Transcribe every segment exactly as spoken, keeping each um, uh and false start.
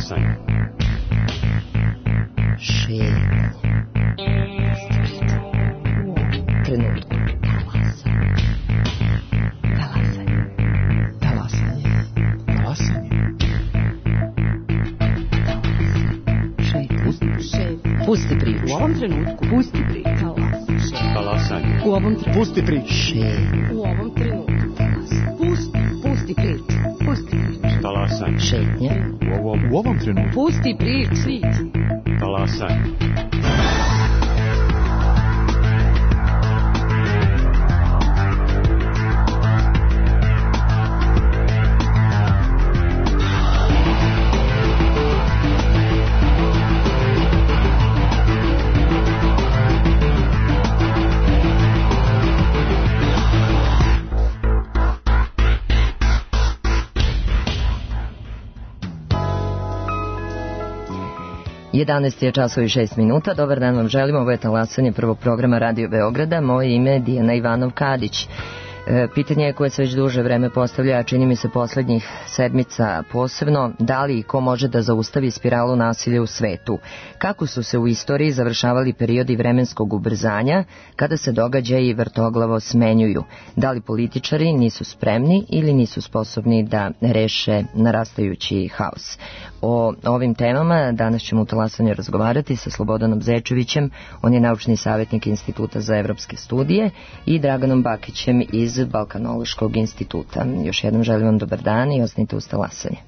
Talasanje. Šetnje. Trenutku. Talasanje. Talasanje. Talasanje. Šetnje. Pusti priču. U ovom trenutku. Pusti priču. Talasanje. U ovom trenutku. Pusti priču. Šetnje. U ovom trenutku. Pusti. Pusti priču. Pusti priču. Talasanje. Šetnje. U ovom, u ovom trenutku. Pusti priču. Talasanje. jedanaest je časova i šest minuta. Dobar dan vam želim. Ovo je Talasanje prvog programa Radio Beograda. Moje ime je Dijana Ivanov-Kadić. E, pitanje je koje se već duže vreme postavlja, a čini mi se poslednjih sedmica posebno, da li i ko može da zaustavi spiralu nasilja u svetu? Kako su se u istoriji završavali periodi vremenskog ubrzanja kada se događaji vrtoglavo smenjuju? Da li političari nisu spremni ili nisu sposobni da reše narastajući haos? O ovim temama danas ćemo u Talasanju razgovarati sa Slobodanom Zečevićem, on je naučni savjetnik Instituta za evropske studije, i Draganom Bakićem iz Balkanološkog instituta. Još jednom želim vam dobar dan i ostanite uz Talasanje.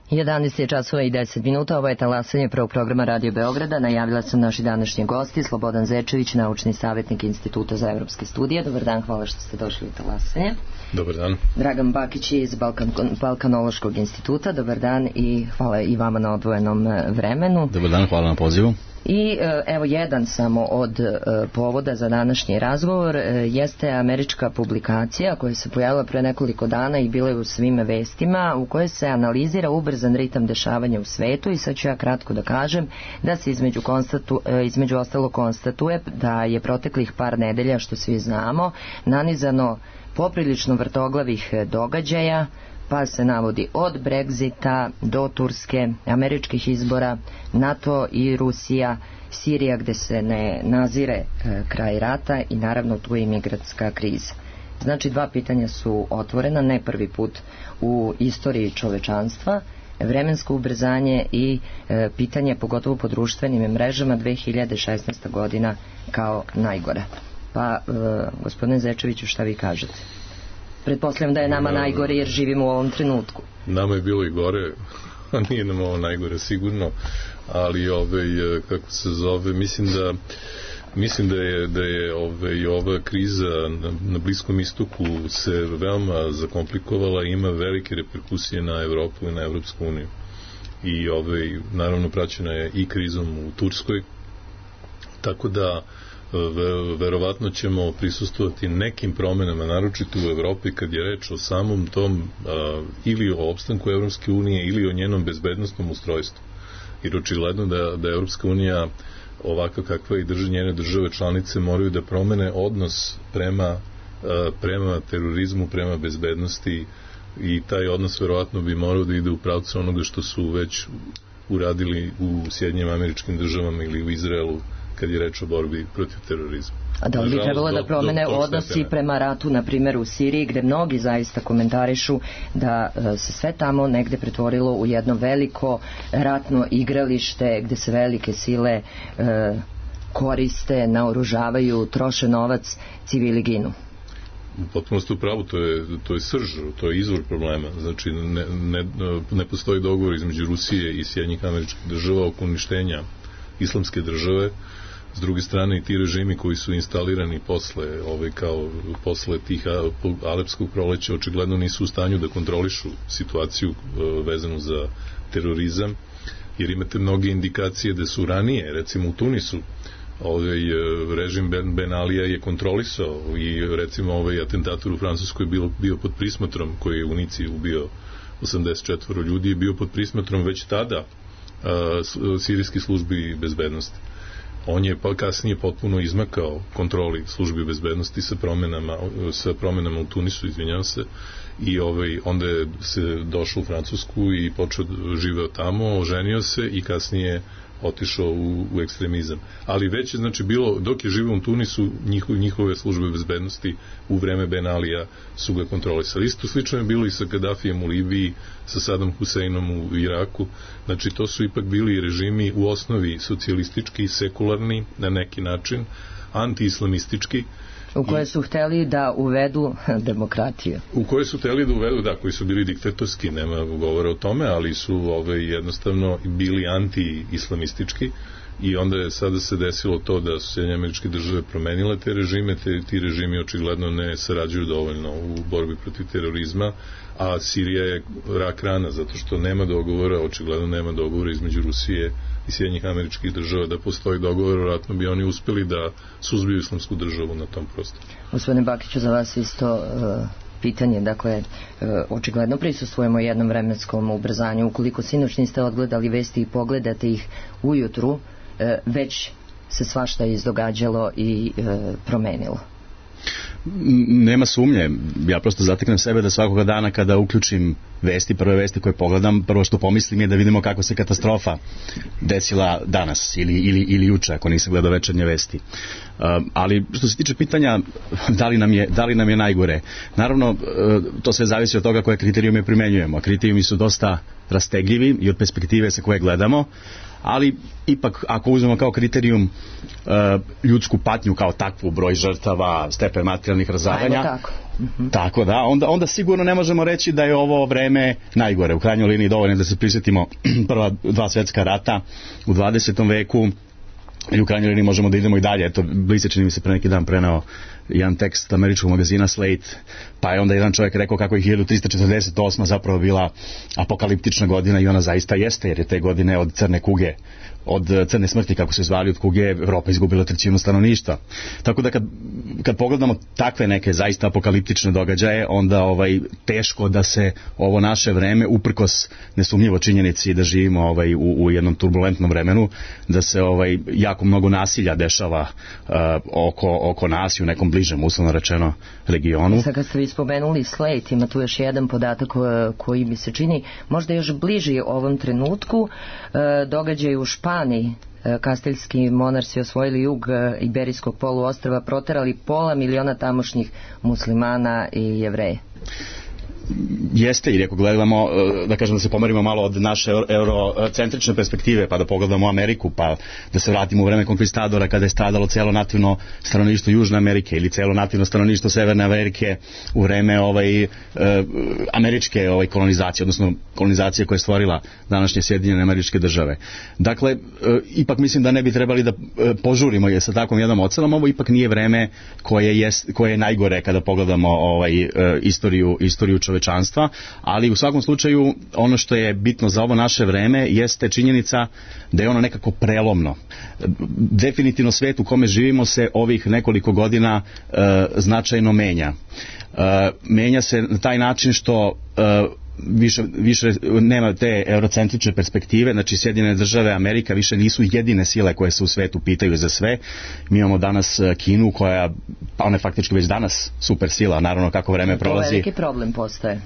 jedanaest je časova i deset minuta, ovo je talasanje prvog programa Radio Beograda. Najavila sam naši današnji gosti, Slobodan Zečević, naučni savjetnik Instituta za evropske studije. Dobar dan, hvala što ste došli u talasanje. Dobar dan. Dragan Bakić iz Balkan, Balkanološkog instituta, dobar dan i hvala i vama na odvojenom vremenu. Dobar dan, hvala na pozivu. I evo jedan samo od povoda za današnji razgovor jeste američka publikacija koja se pojavila pre nekoliko dana i bila je u svim vestima, u kojoj se analizira ubrzan ritam dešavanja u svetu i sad ću ja kratko da kažem da se između, konstatu, između ostalo konstatuje da je proteklih par nedelja, što svi znamo, nanizano poprilično vrtoglavih događaja, pa se navodi od Brexita do Turske, američkih izbora, NATO i Rusija, Sirija gde se ne nazire e, kraj rata i naravno tu je imigratska kriza. Znači dva pitanja su otvorena, ne prvi put u istoriji čovečanstva, vremensko ubrzanje i e, pitanje pogotovo po društvenim mrežama dve hiljade šesnaesta godina kao najgora. Pa e, gospodine Zečeviću, šta vi kažete? Pretpostavljam da je nama najgore jer živimo u ovom trenutku. Nama je bilo i gore, a nije nam ovo najgore sigurno, ali ove, kako se zove, mislim da mislim da je, da je ove, ova kriza na, na Bliskom istoku se veoma zakomplikovala i ima velike reperkusije na Evropu i na Evropsku uniju. I ove, naravno praćena je i krizom u Turskoj, tako da verovatno ćemo prisustvovati nekim promenama, naročito u Evropi kad je reč o samom tom a, ili o opstanku Evropske unije ili o njenom bezbednostnom ustrojstvu. Jer očigledno da, da Evropska unija ovako kakva i drži njene države članice moraju da promene odnos prema, a, prema terorizmu, prema bezbednosti i taj odnos verovatno bi morao da ide u pravcu onoga što su već uradili u Sjedinjenim Američkim Državama ili u Izraelu kad je reč o borbi protiv terorizma. A da li bi trebalo da promene odnosi prema ratu, na primjer u Siriji, gde mnogi zaista komentarišu da se sve tamo negde pretvorilo u jedno veliko ratno igralište gde se velike sile e, koriste, naoružavaju, troše novac, civili ginu? Potpuno ste u pravu, to je, to je srž, to je izvor problema. Znači, ne, ne, ne postoji dogovor između Rusije i Sjedinjenih Američkih Država oko uništenja islamske države. S druge strane i ti režimi koji su instalirani posle, ovaj, kao posle tih Alepskog proleća očigledno nisu u stanju da kontrolišu situaciju uh, vezanu za terorizam, jer imate mnoge indikacije da su ranije, recimo u Tunisu, ovaj, režim Ben, Ben Alija je kontrolisao i recimo ovaj atentator u Francuskoj bio, bio pod prismotrom, koji je u Nici ubio osamdeset četvoro ljudi, je bio pod prismotrom već tada uh, sirijskih službi bezbednosti. On je pa kasnije potpuno izmakao kontroli službi bezbednosti sa promenama, sa promenama u Tunisu, izvinjavam se, i ovaj, onda je se došao u Francusku i počeo živeo tamo, oženio se i kasnije otišao u, u ekstremizam. Ali već je, znači, bilo, dok je živeo u Tunisu, njihove, njihove službe bezbednosti u vreme Ben Alija su ga kontrolisali. Isto slično je bilo i sa Kadafijem u Libiji, sa Sadom Huseinom u Iraku. Znači, to su ipak bili režimi u osnovi socijalistički i sekularni na neki način, anti-islamistički, u koje su hteli da uvedu demokratiju. U koje su hteli da uvedu, da, koji su bili diktatorski, nema govora o tome, ali su ove, jednostavno bili anti-islamistički i onda je sada se desilo to da su Sjedinjene Američke Države promenile te režime, te, ti režimi očigledno ne sarađuju dovoljno u borbi protiv terorizma, a Sirija je rak rana, zato što nema dogovora, očigledno nema dogovora između Rusije i Sjedinjenih Američkih Država. Da postoji dogovor, vjerojatno bi oni uspeli da suzbiju islamsku državu na tom prostoru. Gospodine Bakiću, za vas isto uh, pitanje, dakle, uh, očigledno prisustvujemo jednom vremenskom ubrzanju. Ukoliko sinoć niste odgledali vesti i pogledate ih ujutru, uh, već se svašta izdogađalo i uh, promenilo. Nema sumnje, ja prosto zateknem sebe da svakoga dana kada uključim vesti, prve vesti koje pogledam, prvo što pomislim je da vidimo kako se katastrofa desila danas ili, ili, ili juče, ako nisam gledao večernje vesti. Uh, ali što se tiče pitanja da li nam je, da li nam je najgore, naravno uh, to sve zavisi od toga koje kriterijume primenjujemo, a kriterijumi su dosta rastegljivi i od perspektive sa koje gledamo, ali ipak ako uzmemo kao kriterijum uh, ljudsku patnju kao takvu, broj žrtava, stepen materijalnih razaranja, tako. Mm-hmm. tako da, onda, onda sigurno ne možemo reći da je ovo vreme najgore. U krajnjoj liniji dovoljno da se prisjetimo prva dva svjetska rata u dvadesetom veku, i u krajnjoj liniji možemo da idemo i dalje. Eto, Blice čini mi se pre neki dan preneo jedan tekst američkog magazina Slate, pa je onda jedan čovjek rekao kako je hiljadu trista četrdeset osma zapravo bila apokaliptična godina, i ona zaista jeste, jer je te godine od crne kuge, od crne smrti, kako se zvali, od kuge, Evropa izgubila trećinu stanovništva. Tako da kad, kad pogledamo takve neke zaista apokaliptične događaje, onda ovaj, teško da se ovo naše vreme, uprkos nesumnjivo činjenici da živimo ovaj, u, u jednom turbulentnom vremenu, da se ovaj, jako mnogo nasilja dešava uh, oko, oko nas i u nekom bližem, uslovno rečeno, regionu. Sad kad ste vi spomenuli Slate, ima tu još jedan podatak koji mi se čini možda još bliži ovom trenutku, događaj u Španiji. Kastiljski monarsi osvojili jug Iberijskog poluostrva, proterali pola miliona tamošnjih muslimana i Jevreja. Jeste, i ako gledamo, da kažem, da se pomerimo malo od naše eurocentrične perspektive, pa da pogledamo Ameriku, pa da se vratimo u vreme konkvistadora kada je stradalo celo nativno stanovništvo Južne Amerike ili celo nativno stanovništvo Severne Amerike u vreme ovaj, eh, američke ovaj, kolonizacije, odnosno kolonizacije koja je stvorila današnje Sjedinjene Američke Države. Dakle, eh, ipak mislim da ne bi trebali da eh, požurimo je sa takvom jednom ocenom, ovo ipak nije vreme koje je, koje je najgore kada pogledamo ovaj, eh, istoriju, istoriju čovečanstva. Ali u svakom slučaju ono što je bitno za ovo naše vreme jeste činjenica da je ono nekako prelomno. Definitivno svet u kome živimo se ovih nekoliko godina e, značajno menja. E, menja se na taj način što e, više, više nema te eurocentrične perspektive, znači Sjedinjene Države, Amerika više nisu jedine sile koje se u svetu pitaju za sve. Mi imamo danas Kinu koja, pa ona je faktički već danas super sila, naravno kako vreme prolazi. To veliki problem postaje.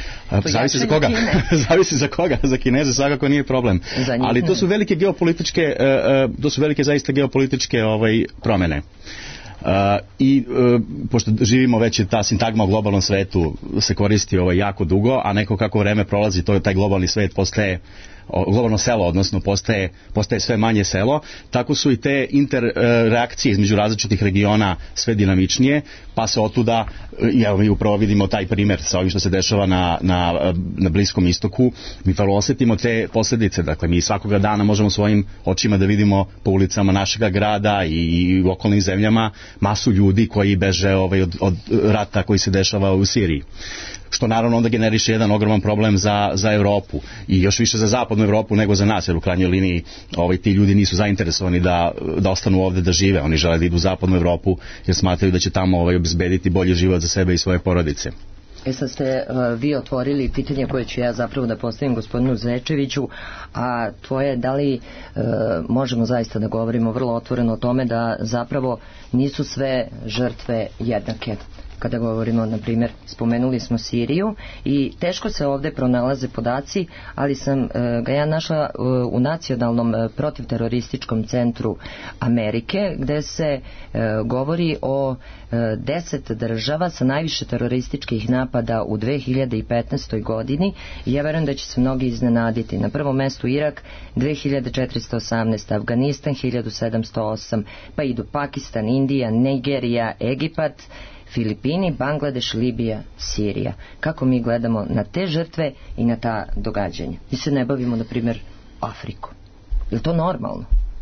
Zavisi za koga. Zavisi za koga. Za Kineze svakako nije problem. Ali to su velike geopolitičke, to su velike zaista geopolitičke ovaj, promene. Uh, i uh, pošto živimo već, ta sintagma u globalnom svetu se koristi ovaj, jako dugo, a neko kako vreme prolazi, to je taj globalni svet postaje globalno selo, odnosno postaje, postaje sve manje selo, tako su i te interreakcije između različitih regiona sve dinamičnije, pa se otuda, evo mi upravo vidimo taj primjer sa ovim što se dešava na, na, na Bliskom istoku, mi prvo osjetimo te posljedice, dakle mi svakoga dana možemo svojim očima da vidimo po ulicama našega grada i, i u okolnim zemljama masu ljudi koji beže ovaj, od, od rata koji se dešava u Siriji. Što naravno onda generiše jedan ogroman problem za, za Evropu i još više za zapadnu Evropu nego za nas, jer u krajnjoj liniji ovaj, ti ljudi nisu zainteresovani da, da ostanu ovde da žive, oni žele da idu u zapadnu Evropu jer smatraju da će tamo ovaj, obezbediti bolji život za sebe i svoje porodice. E sad ste uh, vi otvorili pitanje koje ću ja zapravo da postavim gospodinu Zečeviću, a to je da li uh, možemo zaista da govorimo vrlo otvoreno o tome da zapravo nisu sve žrtve jednake. Kada govorimo, na primjer, spomenuli smo Siriju i teško se ovdje pronalaze podaci, ali sam e, ga ja našla e, u Nacionalnom e, protivterorističkom centru Amerike, gde se e, govori o e, deset država sa najviše terorističkih napada u dve hiljade petnaestoj godini i ja verujem da će se mnogi iznenaditi. Na prvom mestu Irak dve hiljade četiristo osamnaest, Afganistan hiljadu sedamsto osam, pa idu Pakistan, Indija, Nigerija, Egipat, Filipini, Bangladeš, Libija, Sirija. Kako mi gledamo na te žrtve i na ta događanja? Mi se ne bavimo, na primjer, Afrikom. Je li to normalno?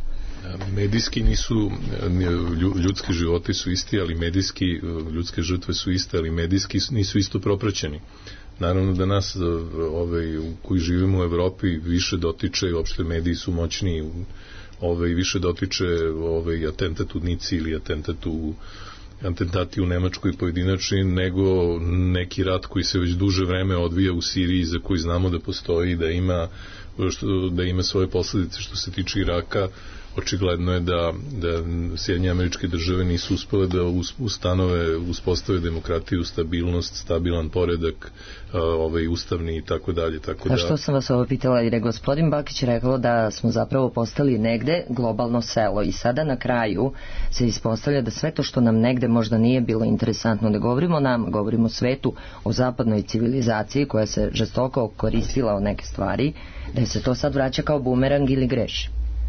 Medijski nisu, ljudski životi su isti, ali medijski, ljudske žrtve su iste, ali medijski nisu isto propraćeni. Naravno da nas, ovaj, koji živimo u Evropi, više dotiče, uopšte mediji su moćniji, ovaj, više dotiče ovaj, atentat u Nici ili atentat u atentati u Nemačkoj pojedinačni, nego neki rat koji se već duže vreme odvija u Siriji, za koji znamo da postoji, da ima, što, da ima svoje posljedice što se tiče Iraka, očigledno je da, da Sjedinjene Američke Države nisu uspele da ustanove, uspostave demokratiju, stabilnost, stabilan poredak, ovaj ustavni i tako dalje. Tako A što sam vas ovo pitala, jer je gospodin Bakić rekao da smo zapravo postali negde globalno selo i sada na kraju se ispostavlja da sve to što nam negde možda nije bilo interesantno da govorimo o nama, govorimo o svetu, o zapadnoj civilizaciji koja se žestoko koristila o neke stvari, da se to sad vraća kao bumerang ili greši.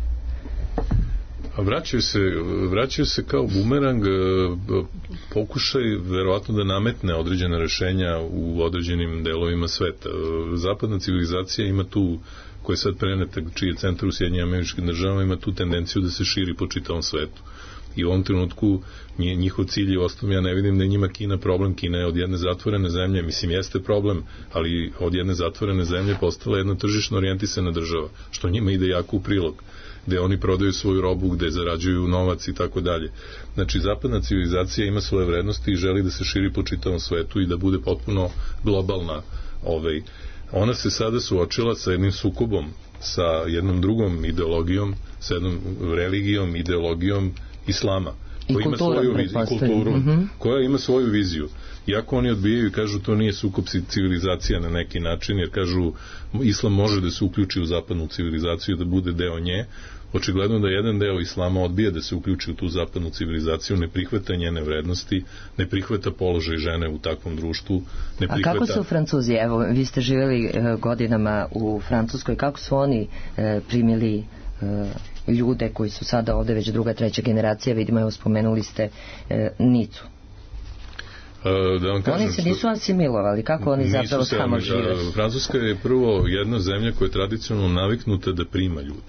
A vraćaju se, vraćaju se kao bumerang, pokušaj verovatno da nametne određene rešenja u određenim delovima sveta. Zapadna civilizacija ima tu, koja je sad preneta, čiji je centar u Sjedinjenim Američkim Državama, ima tu tendenciju da se širi po čitavom svetu. I u ovom trenutku njihov cilj je osnovno, ja ne vidim da je njima Kina problem. Kina je od jedne zatvorene zemlje, mislim jeste problem, ali od jedne zatvorene zemlje postala jedna tržišno orijentisana država, što njima ide jako u prilog, gde oni prodaju svoju robu, gde zarađuju novac i tako dalje. Znači, zapadna civilizacija ima svoje vrednosti i želi da se širi po čitavom svetu i da bude potpuno globalna. Ovaj. Ona se sada suočila sa jednim sukobom, sa jednom drugom ideologijom, sa jednom religijom, ideologijom islama, koja ima svoju viziju, kulturu, mm-hmm. koja ima svoju viziju. Iako oni odbijaju i kažu to nije sukob civilizacija na neki način, jer kažu islam može da se uključi u zapadnu civilizaciju, da bude deo nje, očigledno da jedan deo islama odbija da se uključi u tu zapadnu civilizaciju, ne prihvata njene vrednosti, ne prihvata položaj žene u takvom društvu, ne prihvata... A kako su Francuzi, evo, vi ste živjeli e, godinama u Francuskoj, kako su oni e, primili e, ljude koji su sada ovde već druga, treća generacija, vidimo, evo, spomenuli ste e, Nicu. Da vam kažem, oni se nisu asimilovali, kako oni zapravo tamo žive? Francuska je prvo jedna zemlja koja je tradicionalno naviknuta da prima ljude.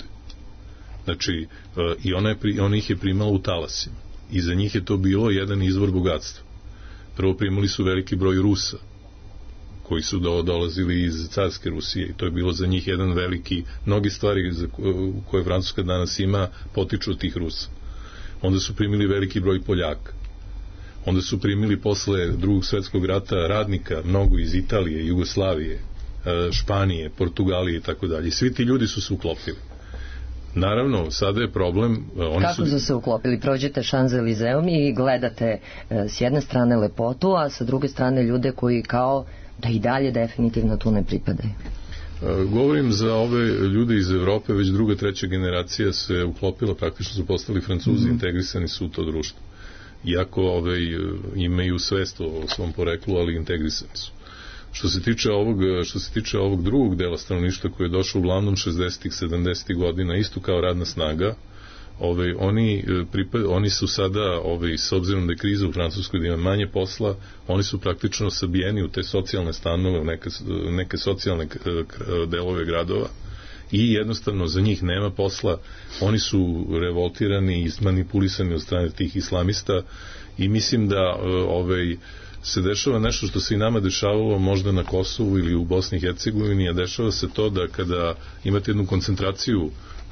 Znači, i ona, je, ona ih je primala u talasima. I za njih je to bilo jedan izvor bogatstva. Prvo primali su veliki broj Rusa, koji su do, dolazili iz carske Rusije, i to je bilo za njih jedan veliki, mnogi stvari za koje Francuska danas ima potiču od tih Rusa. Onda su primili veliki broj Poljaka. Onda su primili posle drugog svetskog rata radnika, mnogo iz Italije, Jugoslavije, Španije, Portugalije i tako dalje. Svi ti ljudi su se uklopili. Naravno, sada je problem... Oni Kako su se uklopili? Prođete Champs-Élysées i gledate s jedne strane lepotu, a sa druge strane ljude koji kao da i dalje definitivno tu ne pripadaju. Govorim za ove ljude iz Evrope, već druga, treća generacija se uklopila, praktično su postali Francuzi, mm-hmm. integrisani su u to društvo. Iako ove, imaju svest o svom poreklu, ali integrisani su. Što se tiče ovog, što se tiče ovog drugog dela stanovništva koji je došao uglavnom šezdesetih, sedamdesetih godina, isto kao radna snaga, ove, oni, pripad, oni su sada, ove, s obzirom da je kriza u Francuskoj, da ima manje posla, oni su praktično sabijeni u te socijalne stanove, u neke, neke socijalne delove gradova, i jednostavno za njih nema posla, oni su revoltirani i manipulisani od strane tih islamista, i mislim da ovaj, se dešava nešto što se i nama dešavalo možda na Kosovu ili u Bosni i Hercegovini, a dešava se to da kada imate jednu koncentraciju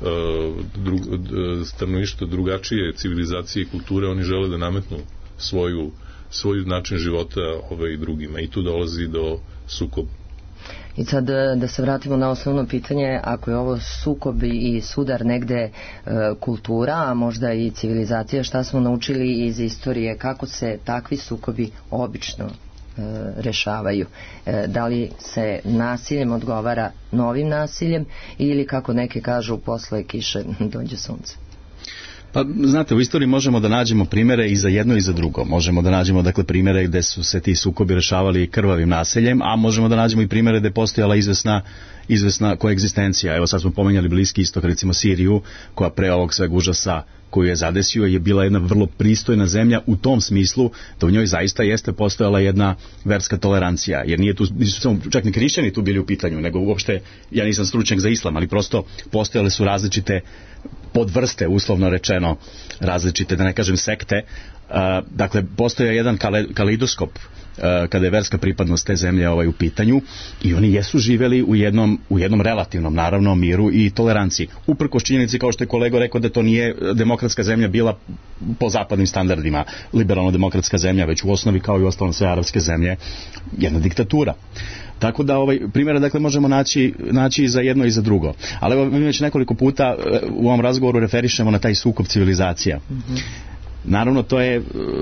dru, stanovništva drugačije civilizacije i kulture, oni žele da nametnu svoju, svoj način života ovaj, drugima, i tu dolazi do sukoba. I sad da se vratimo na osnovno pitanje, ako je ovo sukob i sudar negde e, kultura, a možda i civilizacija, šta smo naučili iz istorije, kako se takvi sukobi obično e, rešavaju? E, da li se nasiljem odgovara novim nasiljem ili, kako neke kažu, posle kiše dođe sunce? Pa, znate, u istoriji možemo da nađemo primere i za jedno i za drugo. Možemo da nađemo, dakle, primere gde su se ti sukobi rešavali krvavim nasiljem, a možemo da nađemo i primere gde je postojala izvesna, izvesna koegzistencija. Evo, sad smo pomenjali Bliski istok, recimo Siriju, koja pre ovog sveg užasa koju je zadesio je bila jedna vrlo pristojna zemlja u tom smislu da u njoj zaista jeste postojala jedna verska tolerancija, jer nije tu, nisu samo čak ni hrišćani tu bili u pitanju, nego uopšte, ja nisam stručnjak za islam, ali prosto postojale su različite podvrste, uslovno rečeno, različite, da ne kažem sekte. Uh, dakle, postoje jedan kale, kaleidoskop uh, kada je verska pripadnost te zemlje ovaj, u pitanju, i oni jesu živeli u jednom, u jednom relativnom, naravno, miru i toleranciji. Uprkos činjenici, kao što je kolega rekao, da to nije demokratska zemlja bila po zapadnim standardima, liberalno-demokratska zemlja, već u osnovi, kao i ostalom sve arapske zemlje, jedna diktatura. Tako da ovaj primjera dakle možemo naći naći i za jedno i za drugo. Ali evo mi već nekoliko puta u ovom razgovoru referišemo na taj sukob civilizacija. Mm-hmm. Naravno to je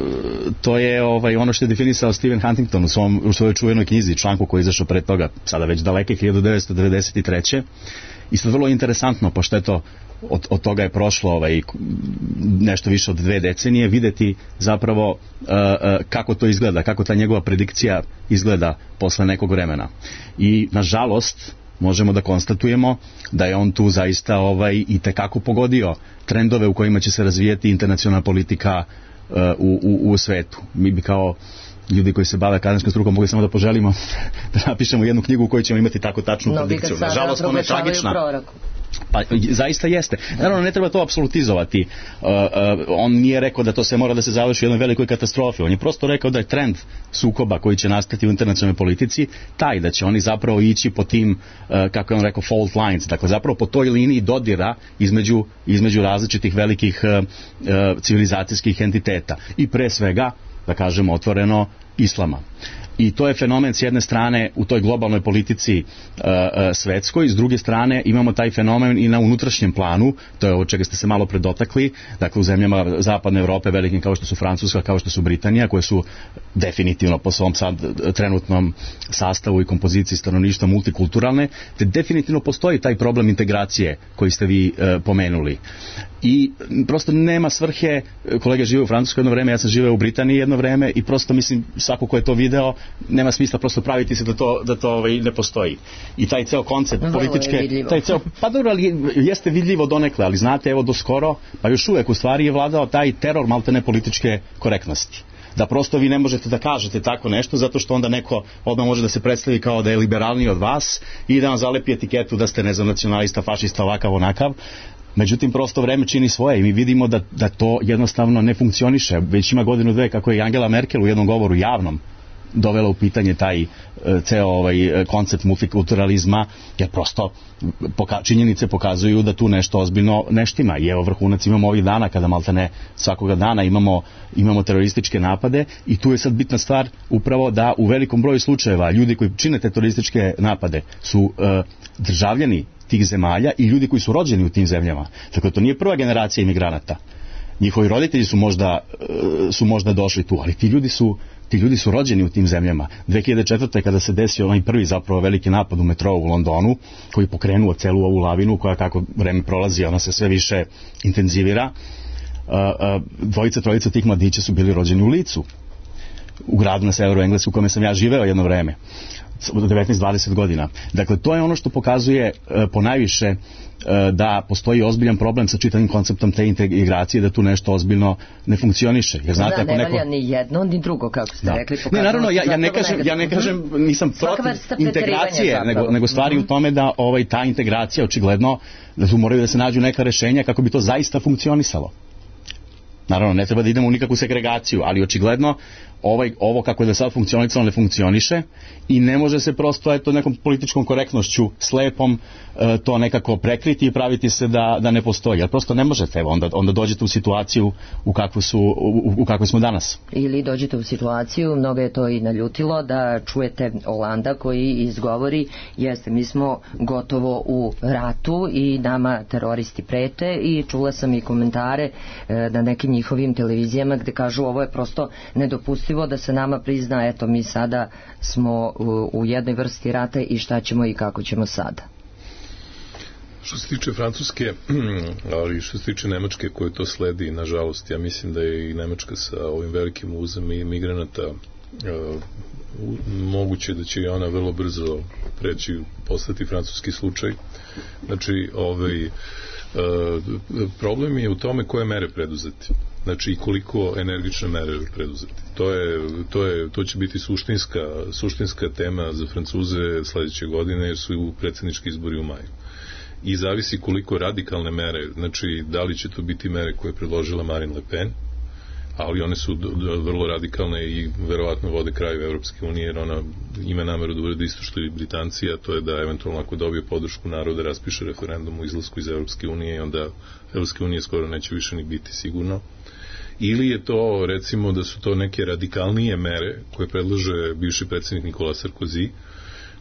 to je ovaj ono što je definisao Stephen Huntington u svom u svojoj čuvenoj knjizi, članku koji je izašao pre toga, sada već daleke hiljadu devetsto devedeset treće. Isto vrlo interesantno, pošto je to od, od toga je prošlo ovaj, nešto više od dve decenije, videti zapravo uh, uh, kako to izgleda, kako ta njegova predikcija izgleda posle nekog vremena. I nažalost možemo da konstatujemo da je on tu zaista ovaj, i tekako pogodio trendove u kojima će se razvijeti internacionalna politika uh, u, u, u svetu. Mi bi kao ljudi koji se bave akademskom strukom mogli samo da poželimo da napišemo jednu knjigu u kojoj ćemo imati tako tačnu no, predikciju. Nažalost, ona je tragična. Pa, zaista jeste. Naravno, ne treba to apsolutizovati. Uh, uh, on nije rekao da to se mora da se završi u jednoj velikoj katastrofi. On je prosto rekao da je trend sukoba koji će nastati u internacionalnoj politici taj da će oni zapravo ići po tim, uh, kako je on rekao, fault lines. Dakle, zapravo po toj liniji dodira između, između različitih velikih uh, uh, civilizacijskih entiteta. I pre svega, da kažemo otvoreno, islama. I to je fenomen s jedne strane u toj globalnoj politici uh, uh, svetskoj, s druge strane imamo taj fenomen i na unutrašnjem planu, to je ovo čega ste se malo predotakli, dakle u zemljama zapadne Evrope velikim kao što su Francuska, kao što su Britanija, koje su definitivno po svom sad trenutnom sastavu i kompoziciji stanovništva multikulturalne, te definitivno postoji taj problem integracije koji ste vi uh, pomenuli. I prosto nema svrhe, kolega žive u Francuskoj jedno vreme, ja sam živeo u Britaniji jedno vreme i prosto mislim svako ko je to video nema smisla prosto praviti se da to, da to ovaj, ne postoji. I taj ceo koncept političke, taj ceo, pa dobro, ali jeste vidljivo donekle, ali znate, evo do skoro, pa još uvek u stvari je vladao taj teror maltene političke korektnosti. Da prosto vi ne možete da kažete tako nešto zato što onda neko odmah može da se predstavi kao da je liberalniji od vas i da vam zalepi etiketu da ste, ne znam, nacionalista, fašista, ovakav, onakav. Međutim, prosto vreme čini svoje i mi vidimo da, da to jednostavno ne funkcioniše. Već ima godinu dve kako je Angela Merkel u jednom govoru javnom dovela u pitanje taj ceo ovaj koncept multikulturalizma, jer prosto poka, činjenice pokazuju da tu nešto ozbiljno neštima. I evo vrhunac imamo ovih dana kada maltene svakoga dana imamo, imamo terorističke napade i tu je sad bitna stvar upravo da u velikom broju slučajeva ljudi koji čine te terorističke napade su uh, državljani tih zemalja i ljudi koji su rođeni u tim zemljama. Dakle, to nije prva generacija imigranata. Njihovi roditelji su možda, su možda došli tu, ali ti ljudi su, ti ljudi su rođeni u tim zemljama. dve hiljade četvrte. kada se desio onaj prvi zapravo veliki napad u metrou u Londonu, koji pokrenuo celu ovu lavinu, koja kako vreme prolazi, ona se sve više intenzivira, dvojica, trojica tih mladića su bili rođeni u Licu, u gradu na severu Engleske u kome sam ja živeo jedno vreme. devetnaest dvadeset godina. Dakle, to je ono što pokazuje e, ponajviše e, da postoji ozbiljan problem sa čitavim konceptom te integracije, da tu nešto ozbiljno ne funkcioniše. Jer znate, da, ako ne neko... valja ni jedno, ni drugo, kako ste da. rekli. Ne, naravno, ja, ja, ne kažem, ja ne kažem, nisam protiv integracije, nego, nego stvari mm-hmm. u tome da ovaj, ta integracija, očigledno, da tu moraju da se nađu neka rešenja kako bi to zaista funkcionisalo. Naravno, ne treba da idemo u nikakvu segregaciju, ali očigledno ovaj, ovo kako je da sad funkcionisalo ne funkcioniše i ne može se prosto eto, nekom političkom korektnošću slepom e, to nekako prekriti i praviti se da, da ne postoji. Jer prosto ne možete, evo, onda, onda dođete u situaciju u kakvu, su, u, u kakvoj smo danas. Ili dođete u situaciju, mnogo je to i naljutilo, da čujete Olanda koji izgovori, jeste, mi smo gotovo u ratu i nama teroristi prete, i čula sam i komentare e, na nekim njihovim televizijama gde kažu ovo je prosto nedopustivo da se nama prizna, eto mi sada smo u, u jednoj vrsti rata i šta ćemo i kako ćemo sada. Što se tiče Francuske, ali što se tiče Nemačke koje to sledi, nažalost, ja mislim da je i Nemačka sa ovim velikim uvozom migranata uh, moguće da će i ona vrlo brzo preći, postati francuski slučaj. Znači, ovaj, uh, problem je u tome koje mere preduzeti. Znači i koliko energične mere preduzeti. To je, to je, to će biti suštinska, suštinska tema za Francuze sledeće godine, jer su u predsjednički izbori u maju. I zavisi koliko radikalne mere, znači da li će to biti mere koje je predložila Marine Le Pen, ali one su d- d- vrlo radikalne i verovatno vode kraju Evropske unije, jer ona ima nameru da uredi isto što i Britanci, a to je da eventualno ako dobije podršku naroda raspiše referendum u izlasku iz Evropske unije i onda Evropske unije skoro neće više ni biti sigurno. Ili je to, recimo, da su to neke radikalnije mere koje predlaže bivši predsjednik Nicolas Sarkozy,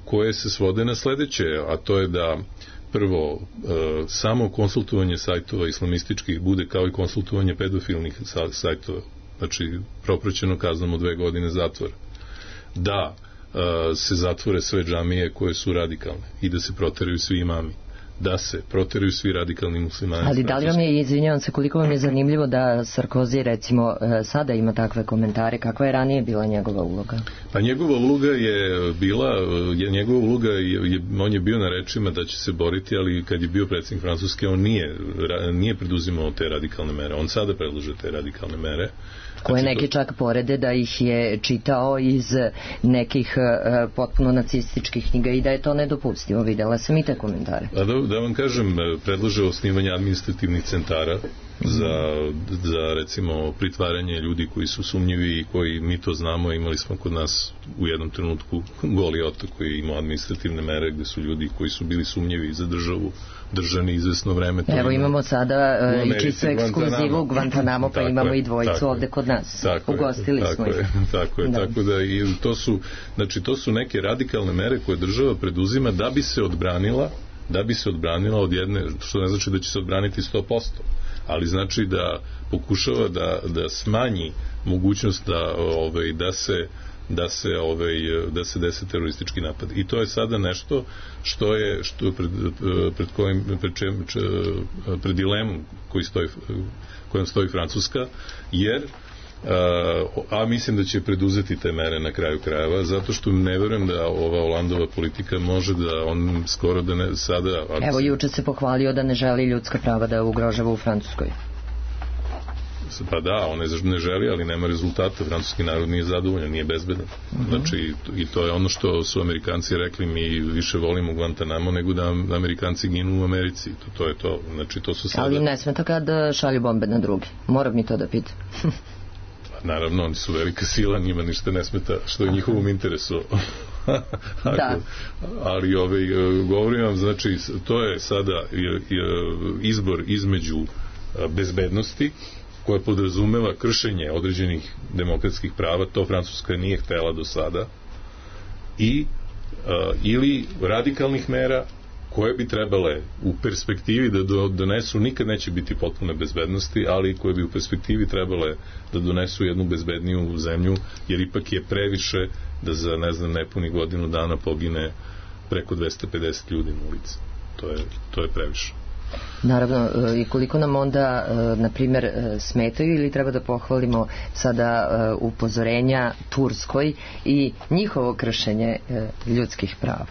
koje se svode na sledeće, a to je da prvo, e, samo konsultovanje sajtova islamističkih bude kao i konsultovanje pedofilnih sajtova, znači propraćeno kaznom od dve godine zatvora. Da e, se zatvore sve džamije koje su radikalne i da se proteraju svi imami, da se proteraju svi radikalni muslimani. Ali da li vam je, izvinjavam se, koliko vam je zanimljivo da Sarkozy recimo sada ima takve komentare, kakva je ranije bila njegova uloga? Pa njegova uloga je bila, je, njegova uloga je, je, on je bio na rečima da će se boriti, ali kad je bio predsjednik Francuske, on nije, nije preduzimao te radikalne mere. On sada predlaže te radikalne mere. Koje neki čak porede da ih je čitao iz nekih uh, potpuno nacističkih knjiga i da je to nedopustivo. Videla sam i te komentare. A da, da vam kažem, predlaže osnivanje administrativnih centara za, za recimo pritvaranje ljudi koji su sumnjivi i koji mi to znamo. Imali smo kod nas u jednom trenutku Goli otok koji ima administrativne mere gde su ljudi koji su bili sumnjivi za državu držani izvesno vreme. Evo ima, imamo sada uh, i čistu ekskluzivu u Guantanamo, pa imamo je, i dvojicu ovde kod nas. Ugostili je, smo ih. Tako je, da. tako da i to su, znači to su neke radikalne mere koje država preduzima da bi se odbranila, da bi se odbranila od jedne, što ne znači da će se odbraniti sto posto, ali znači da pokušava da, da smanji mogućnost da, ovaj, da se da se ovaj da se desi teroristički napad. I to je sada nešto što je što je pred pred kojim pred, čem, pred dilemom koji stoji kojom stoji Francuska, jer a, a mislim da će preduzeti te mere na kraju krajeva, zato što ne verujem da ova Holandova politika može da on skoro da ne sada... Evo juče se pohvalio da ne želi ljudska prava da ugrožava u Francuskoj. Pa da, on ne želi, ali nema rezultata. Francuski narod nije zadovoljan, nije bezbedan. Uh-huh. Znači, i to je ono što su Amerikanci rekli, mi više volimo Guantanamo nego da Amerikanci ginu u Americi. To, to je to. Znači, to su sada... Ali ne smeta kad šalju bombe na drugi. Moram mi to da pitam. Naravno, oni su velika sila, njima ništa ne smeta što je njihovom interesu. Ako, da. Ali ovaj, govorim vam, znači, to je sada izbor između bezbednosti, koja podrazumeva kršenje određenih demokratskih prava, to Francuska nije htela do sada, i uh, ili radikalnih mera koje bi trebale u perspektivi da do, donesu, nikad neće biti potpune bezbednosti, ali koje bi u perspektivi trebale da donesu jednu bezbedniju zemlju, jer ipak je previše da za, ne znam, nepuni godinu dana pogine preko dvesta pedeset ljudi na ulici. To je, to je previše. Naravno, i koliko nam onda, na primjer, smetaju ili treba da pohvalimo sada upozorenja Turskoj i njihovo kršenje ljudskih prava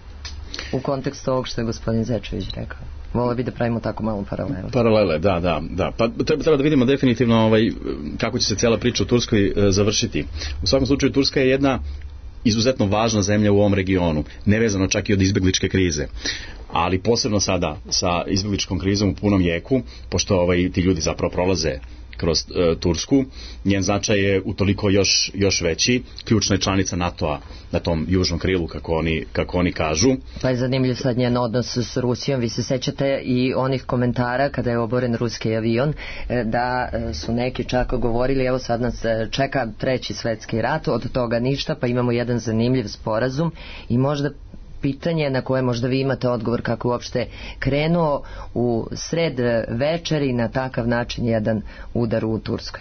u kontekstu ovog što je gospodin Zečević rekao. Volio bi da pravimo tako malo paralele. Paralele, da, da, da. Pa treba, treba da vidimo definitivno ovaj, kako će se cijela priča u Turskoj e, završiti. U svakom slučaju Turska je jedna izuzetno važna zemlja u ovom regionu, nevezano čak i od izbegličke krize. Ali posebno sada sa izbegličkom krizom u punom jeku, pošto ovaj, ti ljudi zapravo prolaze kroz e, Tursku, njen značaj je utoliko još, još veći. Ključna je članica NATO-a na tom južnom krilu, kako oni, kako oni kažu. Pa je zanimljiv sad njen odnos s Rusijom. Vi se sećate i onih komentara kada je oboren ruski avion, da su neki čak govorili, evo sad nas čeka treći svetski rat, od toga ništa, pa imamo jedan zanimljiv sporazum i možda pitanje na koje možda vi imate odgovor kako uopšte krenuo u sred večeri na takav način jedan udar u Turskoj.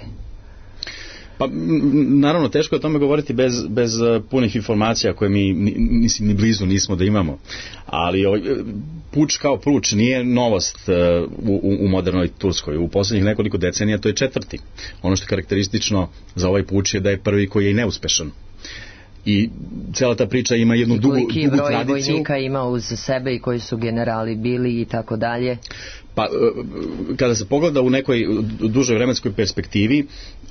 Pa, naravno, teško je o tome govoriti bez, bez punih informacija koje mi ni, ni blizu nismo da imamo. Ali ovaj, puč kao puč nije novost u, u, u modernoj Turskoj. U poslednjih nekoliko decenija to je četvrti. Ono što je karakteristično za ovaj puč je da je prvi koji je i neuspešan. I cela ta priča ima jednu dugu, dugu tradiciju. Koliki broj vojnika ima uz sebe i koji su generali bili i tako dalje? Pa, kada se pogleda u nekoj dužoj vremenskoj perspektivi,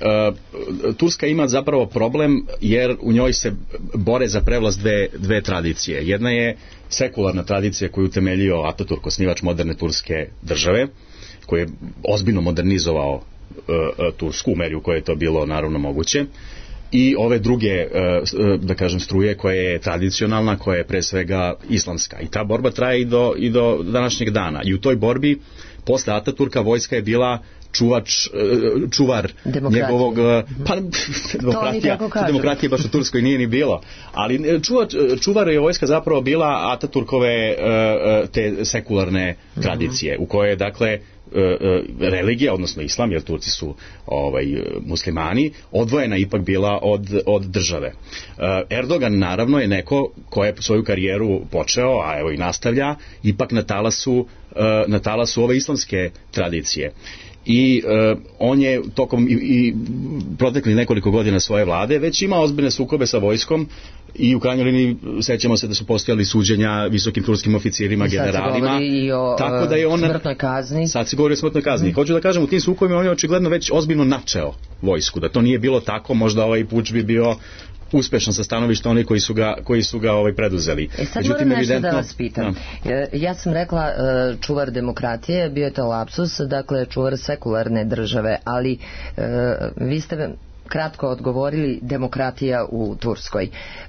Turska ima zapravo problem jer u njoj se bore za prevlast dve, dve tradicije. Jedna je sekularna tradicija koju utemeljio Ataturk, osnivač moderne turske države, koji je ozbiljno modernizovao Tursku u meri u kojoj je to bilo naravno moguće. I ove druge, da kažem, struje koja je tradicionalna, koja je pre svega islamska. I ta borba traje i do, i do današnjeg dana. I u toj borbi, posle Ataturka, vojska je bila čuvač, čuvar demokratije. njegovog, pa demokratija, demokratije baš u Turskoj nije ni bilo, ali čuvač, čuvar je vojska zapravo bila Ataturkove te sekularne tradicije, u kojoj je dakle religija, odnosno islam, jer Turci su ovaj, muslimani, odvojena ipak bila od, od države. Erdogan naravno je neko ko je svoju karijeru počeo, a evo i nastavlja, ipak na talasu, na talasu ove islamske tradicije. I uh, on je tokom i, i protekli nekoliko godina svoje vlade već ima ozbiljne sukobe sa vojskom i u krajnjoj liniji sećamo se da su postojali suđenja visokim turskim oficirima, generalima. I o, tako da je on smrtnoj kazni. Sad se govori o smrtnoj kazni. Mm. Hoću da kažem, u tim sukobima on je očigledno već ozbiljno načeo vojsku. Da to nije bilo tako, možda ovaj puč bi bio uspešan sa stanovišta oni koji su ga, koji su ga ovaj preduzeli. E sad moram nešto evidentno, da vas pitam. Ja. ja sam rekla čuvar demokratije, bio je to lapsus, dakle čuvar sekularne države, ali vi ste kratko odgovorili demokratija u Turskoj.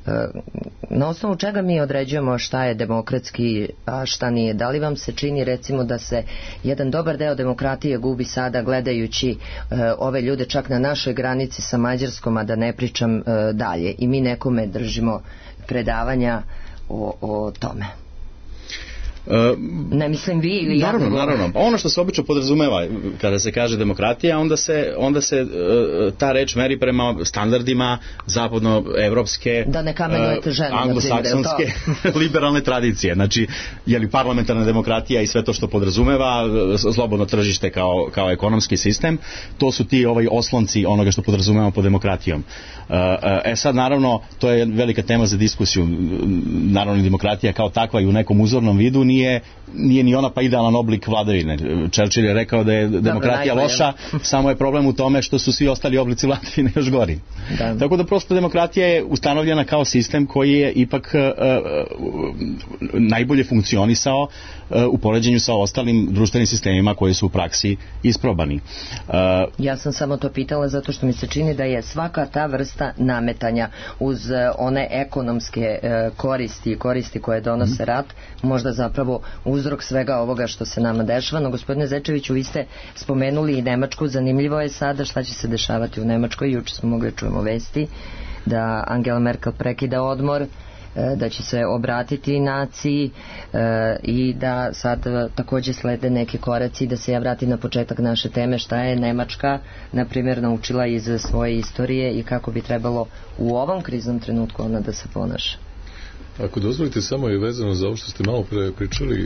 Na osnovu čega mi određujemo šta je demokratski, a šta nije? Da li vam se čini recimo da se jedan dobar deo demokratije gubi sada gledajući ove ljude čak na našoj granici sa Mađarskom, a da ne pričam dalje, i mi nekome držimo predavanja o, o tome? Uh, ne mislim vi ili ja. Naravno, naravno. Ono što se obično podrazumeva kada se kaže demokratija, onda se, onda se uh, ta reč meri prema standardima zapadnoevropske, da ne kamenujete ženu, uh, anglosaksonske liberalne tradicije. Znači, je li parlamentarna demokratija i sve to što podrazumeva, slobodno tržište kao, kao ekonomski sistem, to su ti ovaj oslonci onoga što podrazumevamo pod demokratijom. Uh, e sad, naravno, to je velika tema za diskusiju. Naravno, demokratija kao takva i u nekom uzornom vidu nije, nije ni ona pa idealan oblik vladavine. Churchill je rekao da je demokratija Dobre, loša, samo je problem u tome što su svi ostali oblici vladavine još gori. Da. Tako da prosto demokratija je ustanovljena kao sistem koji je ipak uh, uh, najbolje funkcionisao uh, u poređenju sa ostalim društvenim sistemima koji su u praksi isprobani. Uh, ja sam samo to pitala zato što mi se čini da je svaka ta vrsta nametanja uz uh, one ekonomske uh, koristi i koristi koje donose mm. rat, možda zapravo uzrok svega ovoga što se nama dešava. No, gospodine Zečeviću, vi ste spomenuli i Nemačku. Zanimljivo je sada šta će se dešavati u Nemačkoj. Juče smo mogli čujemo vesti da Angela Merkel prekida odmor, da će se obratiti naciji i da sad također slede neke koraci. Da se ja vratim na početak naše teme, šta je Nemačka na primjer naučila iz svoje istorije i kako bi trebalo u ovom kriznom trenutku ona da se ponaša. Ako dozvolite, samo je vezano za ovo što ste malo pre pričali,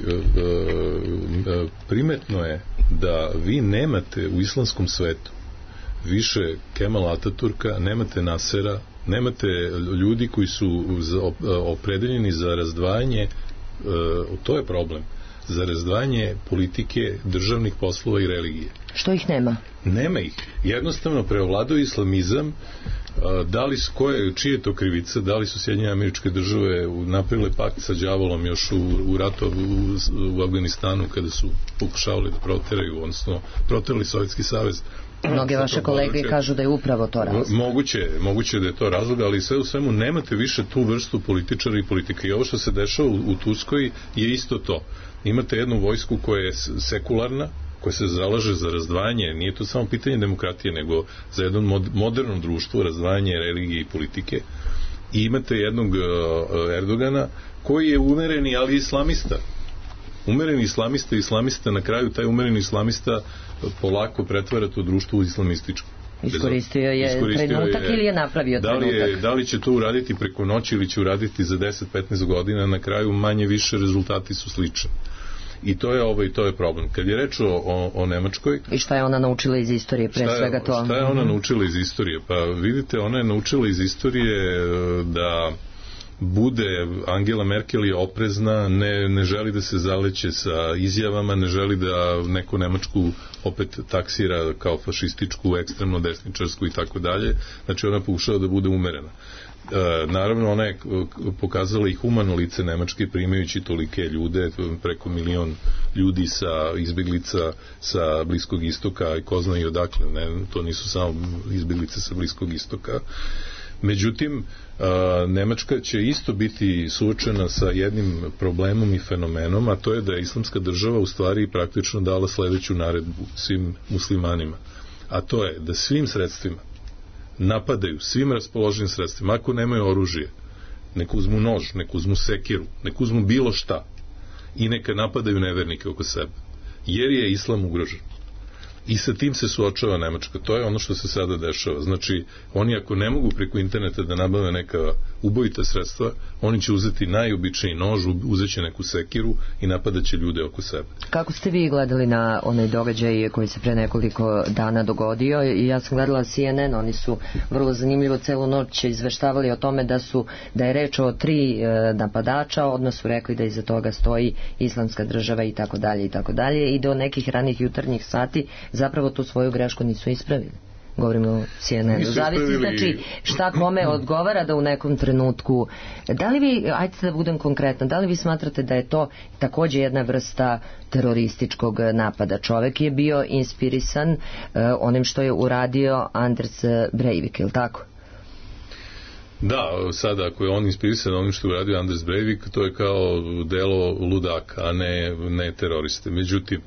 primetno je da vi nemate u islamskom svetu više Kemal Ataturka, nemate Nasera, nemate ljudi koji su opredeljeni za razdvajanje, to je problem, za razdvajanje politike, državnih poslova i religije. Što ih nema? Nema ih. Jednostavno preovladao islamizam. Da li su, koje, čije je to krivica? Da li su Sjedinjene Američke Države napravile pakt sa đavolom još u, u ratu u, u Afganistanu kada su pokušavali da proteraju, odnosno proterali Sovjetski savez? Mnoge vaše kolege moguće, kažu da je upravo to razlog. Moguće, moguće da je to razlog, ali sve u svemu nemate više tu vrstu političara i politika. I ovo što se dešava u, u Turskoj je isto to. Imate jednu vojsku koja je sekularna, koja se zalaže za razdvajanje, nije to samo pitanje demokratije, nego za jedno mod, moderno društvo, razdvajanje religije i politike. I imate jednog uh, Erdogana koji je umereni, ali islamista. Umereni islamista i islamista, na kraju taj umereni islamista polako pretvara to društvo u islamističko. Iskoristio je Iskoristio trenutak je, ili je napravio da li trenutak? Je, da li će to uraditi preko noći ili će uraditi za deset do petnaest godina, na kraju manje više rezultati su slični. I to je ovo i to je problem. Kad je reč o, o, o Nemačkoj... I šta je ona naučila iz istorije, pre šta, svega to? Šta je ona naučila iz istorije? Pa vidite, ona je naučila iz istorije da bude, Angela Merkel je oprezna, ne, ne želi da se zaleće sa izjavama, ne želi da neko Nemačku opet taksira kao fašističku, ekstremno desničarsku i tako dalje. Znači ona pokušava da bude umerena. E, naravno ona je pokazala i humano lice Nemačke primajući tolike ljude, preko milion ljudi sa izbeglica sa Bliskog istoka i ko zna i odakle, ne, to nisu samo izbeglice sa Bliskog istoka. Međutim, Nemačka će isto biti suočena sa jednim problemom i fenomenom, a to je da je islamska država u stvari praktično dala sledeću naredbu svim muslimanima, a to je da svim sredstvima napadaju, svim raspoloženim sredstvima, ako nemaju oružje, nek uzmu nož, nek uzmu sekiru, nek uzmu bilo šta i neka napadaju nevernike oko sebe, jer je islam ugrožen. I sa tim se suočava Nemačka. To je ono što se sada dešava. Znači, oni ako ne mogu preko interneta da nabave neka ubojita sredstva, oni će uzeti najobičniji nož, uzeće neku sekiru i napadaće ljude oko sebe. Kako ste vi gledali na onaj događaj koji se pre nekoliko dana dogodio? I ja sam gledala C N N, oni su vrlo zanimljivo celu noć izveštavali o tome da su da je reč o tri e, napadača, odmah su rekli da iza toga stoji islamska država i tako dalje i tako dalje i do nekih ranih jutarnjih sati zapravo tu svoju grešku nisu ispravili. Govorimo o C N N-u. Zavisi znači šta kome odgovara da u nekom trenutku. Da li vi, ajde da budem konkretna, da li vi smatrate da je to takođe jedna vrsta terorističkog napada? Čovek je bio inspirisan uh, onim što je uradio Anders Breivik, je li tako? Da, sada ako je on inspirisan onim što je uradio Anders Breivik, to je kao delo ludaka, a ne, ne teroriste. Međutim,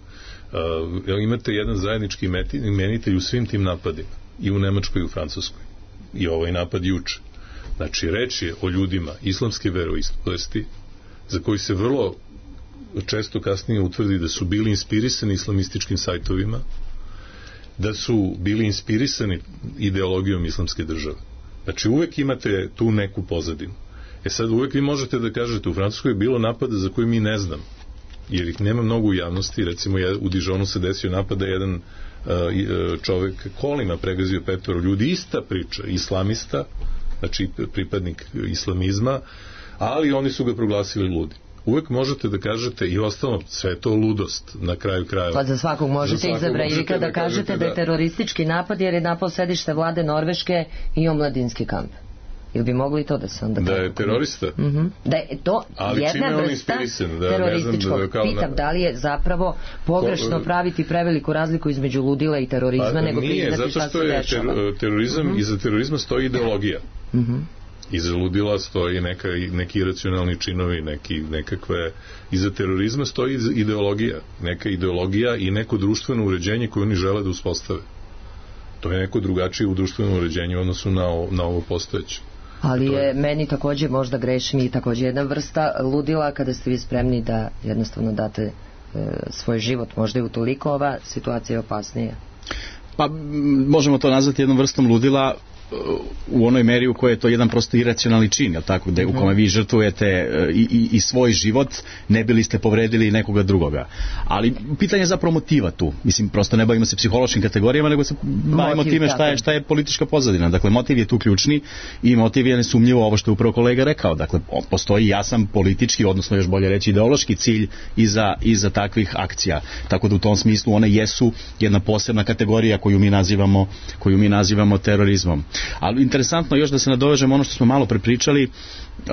Uh, imate jedan zajednički imenitelj u svim tim napadima, i u Nemačkoj i u Francuskoj, i ovaj napad juče. Znači, reč je o ljudima islamske veroispovesti za koji se vrlo često kasnije utvrdi da su bili inspirisani islamističkim sajtovima, da su bili inspirisani ideologijom islamske države. Znači, uvek imate tu neku pozadinu. E sad, uvek vi možete da kažete, u Francuskoj je bilo napada za koji mi ne znam, jer ih nema mnogo u javnosti. Recimo u Dižonu se desio napad da jedan uh, čovek kolima pregazio petoro ljudi, ista priča, islamista, znači pripadnik islamizma, ali oni su ga proglasili ludim. Uvek možete da kažete i ostalo sve to ludost na kraju krajeva. Pa za svakog možete i za Breivika da, da kažete da je teroristički napad jer je napao sedište vlade Norveške i omladinski kamp. Ili bi mogli to da se onda... Da je terorista? Mm-hmm. Da je to ali jedna vrsta da, terorističkog. Da, pitam, na... da li je zapravo pogrešno Ko... praviti preveliku razliku između ludila i terorizma, pa, nego nije, priznati šta se dešava? Nije, zato što je ter, terorizam, mm-hmm. iza terorizma stoji ideologija. Mm-hmm. Iza ludila stoji neka, neki iracionalni činovi, neki, nekakve... Iza terorizma stoji ideologija. Neka ideologija i neko društveno uređenje koje oni žele da uspostave. To je neko drugačije u društvenom uređenju u odnosu na, na ovo postojeće. Ali je meni takođe, možda grešim, i takođe jedna vrsta ludila kada ste vi spremni da jednostavno date e, svoj život. Možda je utoliko ova situacija opasnija. Pa možemo to nazvati jednom vrstom ludila u onoj meri u kojoj je to jedan prosto iracionalni čin, jel tako, da u kome vi žrtvujete i, i, i svoj život, ne bili ste povredili nekoga drugoga. Ali pitanje je zapravo motiva tu. Mislim, prosto ne bavimo se psihološkim kategorijama, nego se bavimo time šta je, šta je politička pozadina. Dakle, motiv je tu ključni i motiv je nesumnjivo ovo što je upravo kolega rekao. Dakle, postoji jasan politički, odnosno još bolje reći ideološki cilj iza, iza takvih akcija. Tako da u tom smislu one jesu jedna posebna kategorija koju mi nazivamo, koju mi nazivamo terorizmom. Ali interesantno još da se nadovežemo ono što smo malo prepričali uh,